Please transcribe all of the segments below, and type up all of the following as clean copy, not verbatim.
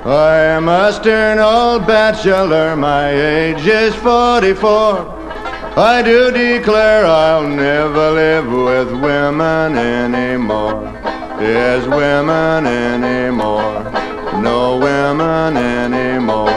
I am a stern old bachelor, my age is 44. I do declare I'll never live with women anymore. Yes, women anymore. No women anymore.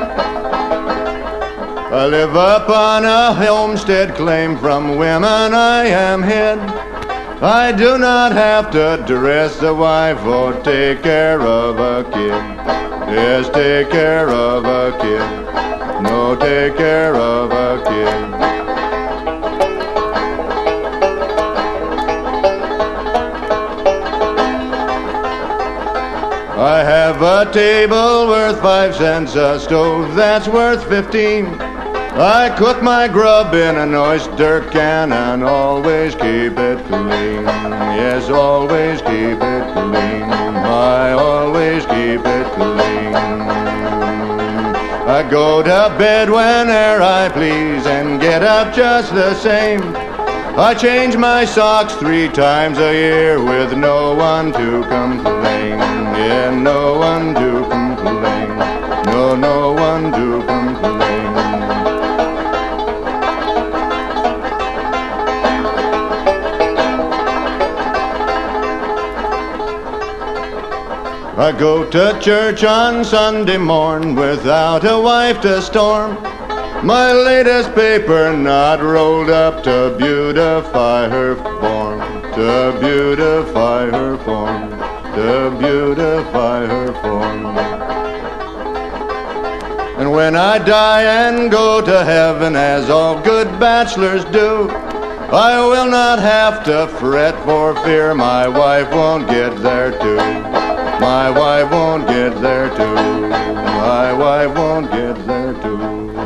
I live upon a homestead claim, from women I am hid. I do not have to dress a wife or take care of a kid. Yes, take care of a kid. No, take care of a kid. I have a table worth 5 cents, a stove that's worth 15. I cook my grub in an oyster can and always keep it clean. Yes, always keep it clean. I always keep it clean. I go to bed whene'er I please and get up just the same. I change my socks 3 times a year with no one to complain. Yeah, no one to complain. No, no one to complain. I go to church on Sunday morn without a wife to storm. My latest paper not rolled up to beautify her form. To beautify her form. To beautify her form. And when I die and go to heaven, as all good bachelors do, I will not have to fret for fear my wife won't get there too. My wife won't get there too. My wife won't get there too.